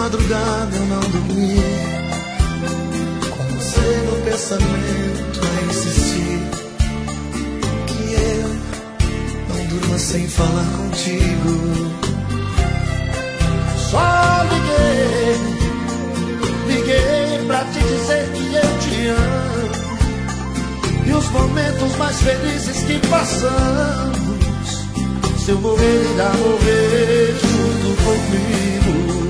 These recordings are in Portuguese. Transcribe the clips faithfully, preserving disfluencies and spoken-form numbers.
madrugada eu não dormi, com você no pensamento a insistir, que eu não durma sem falar contigo. Só liguei, liguei pra te dizer que eu te amo, e os momentos mais felizes que passamos, se eu morrer, irá morrer junto comigo.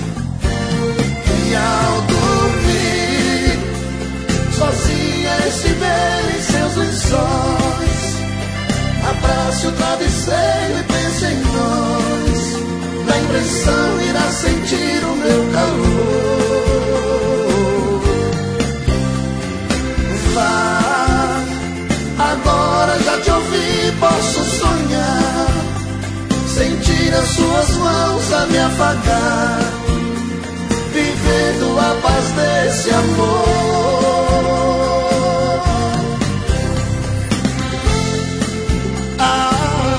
E ao dormir, sozinha estiver em seus lençóis, abrace o travesseiro e pense em nós. Na impressão irá sentir o meu calor. Vá, agora já te ouvi, posso sonhar, sentir as suas mãos a me afagar, vivendo a paz desse amor. Ah,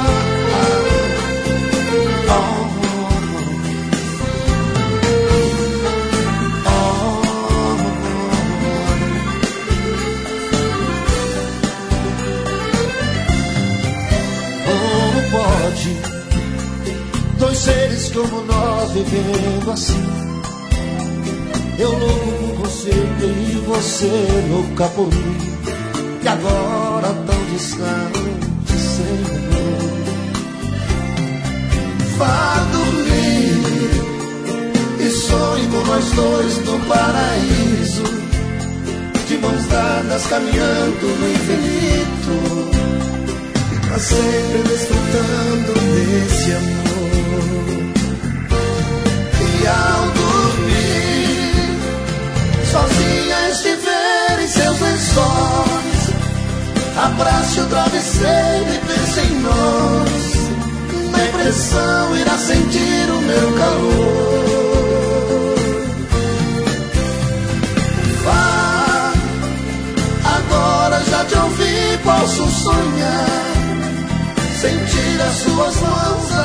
dois seres como nós vivendo assim, eu louco por você e você louca por mim, e agora tão distante sem amor. Vá dormir e sonhe com nós dois no paraíso, de mãos dadas caminhando no infinito, pra sempre desfrutando desse amor. E ao dormir, sozinha estiver em seus lençóis, abrace o travesseiro e pense em nós. Na impressão irá sentir o meu calor. Vá, agora já te ouvi, posso sonhar, sentir as suas mãos